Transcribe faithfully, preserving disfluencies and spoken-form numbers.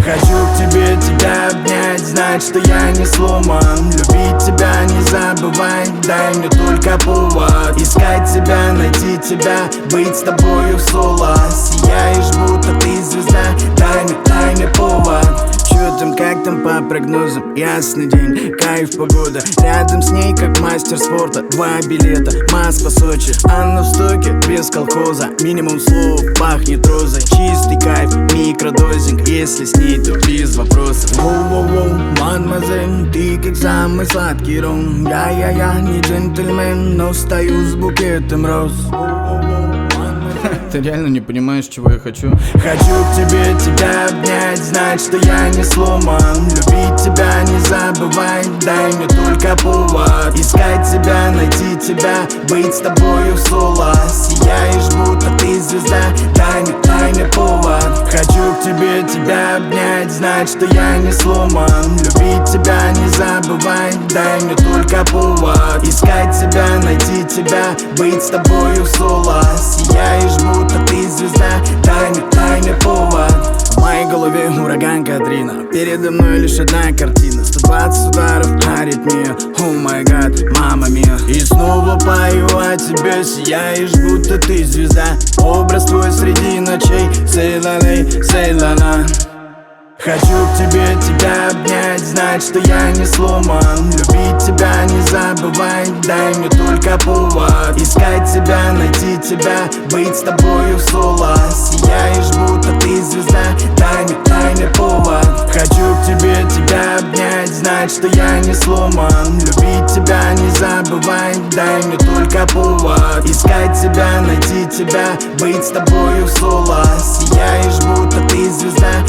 Хочу к тебе тебя обнять, знать, что я не сломан. Любить тебя не забывай, дай мне только повод. Искать тебя, найти тебя, быть с тобою в соло. Сияешь, будто ты звезда, дай мне, дай мне повод. Чё там, как там по прогнозам? Ясный день, кайф, погода. Рядом с ней, как мастер спорта. Два билета, Москва, Сочи. Анна в стоке, без колхоза. Минимум слов, пахнет розой. Чистый кайф, микродозинг. Если с ней, то без вопросов. Воу-воу-воу, мадемуазель, ты как самый сладкий ром. Я-я-я, не джентльмен, но стою с букетом роз. Ты реально не понимаешь, чего я хочу? Хочу к тебе тебя обнять, знать, что я не сломан. Любить тебя не забывай, дай мне только повод. Искать тебя, найти тебя, быть с тобою в соло. Сияешь, будто ты звезда, дай мне, дай мне повод. Хочу к тебе тебя обнять, знать, что я не сломан. Любить тебя не забывай, дай мне только повод. Искать тебя, найти тебя, быть с тобою в соло. Сияешь, будто ты звезда, дай мне, дай мне повод. В моей голове ураган Катрина, передо мной лишь одна картина. Сто двадцать ударов, аритмия, о май гад, мама мия. И снова пою о тебе, сияешь, будто ты звезда. Образ твой среди ночей, сейлалей, сейлала. Хочу к тебе тебя обнять, знать, что я не сломан. Любить тебя не забывай, дай мне только повод. Искать тебя, найти тебя, быть с тобою в соло. Сияешь, будто ты звезда, дай мне, дай мне повод. Хочу к тебе тебя обнять, знать, что я не сломан. Любить тебя не забывай, дай мне только повод. Искать тебя, найти тебя, быть с тобою в соло. Сияешь, будто ты звезда,